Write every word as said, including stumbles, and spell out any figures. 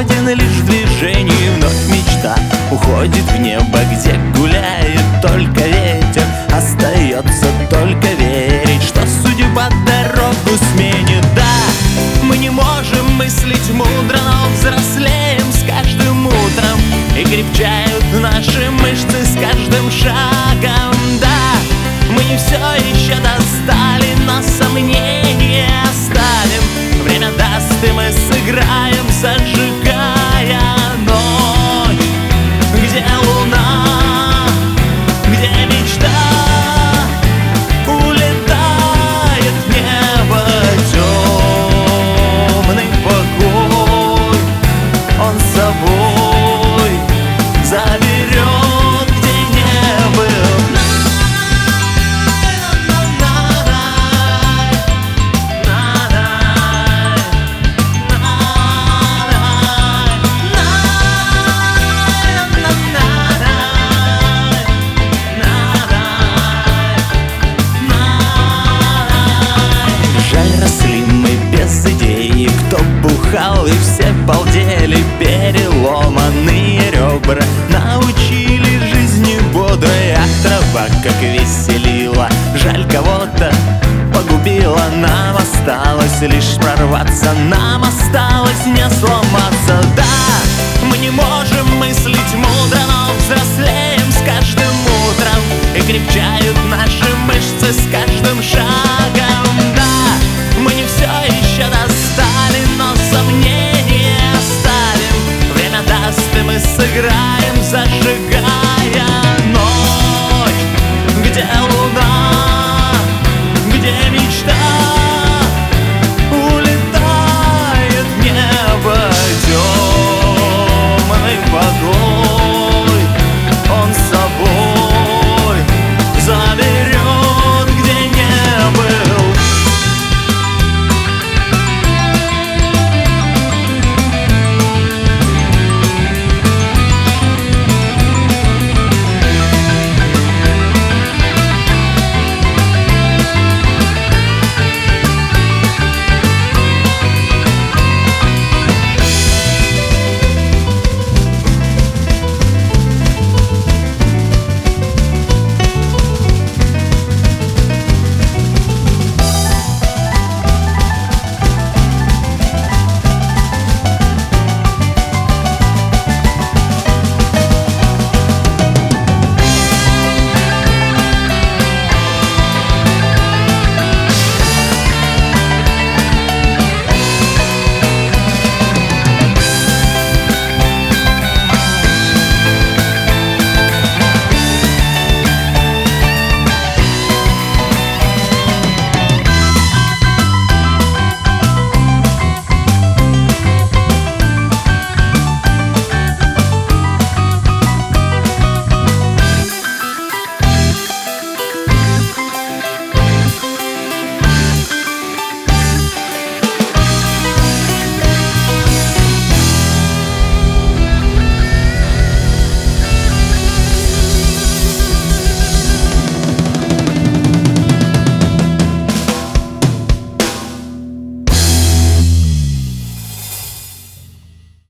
свободен лишь в движении. Вновь мечта уходит в небо, где гуляет только ветер. Остается только верить, что судьба дорогу сменит. Да, мы не можем мыслить мудро, но взрослеем с каждым утром, и крепчают наши мышцы с каждым шагом. Да, мы не все еще достали, но сомнения оставим. Время даст, и мы сыграем, зажигая ночь. Где луна, где мечта, улетает в небо темный покой. Он с собой заберет, где не был. И все балдели, переломанные ребра научили жизни бодрой. А трава как веселила, жаль кого-то погубила. Нам осталось лишь прорваться, нам осталось не сломаться. Да, мы не можем мыслить мудро, но взрослеем с каждым утром, и крепчают наши мышцы с каждым шагом. Да,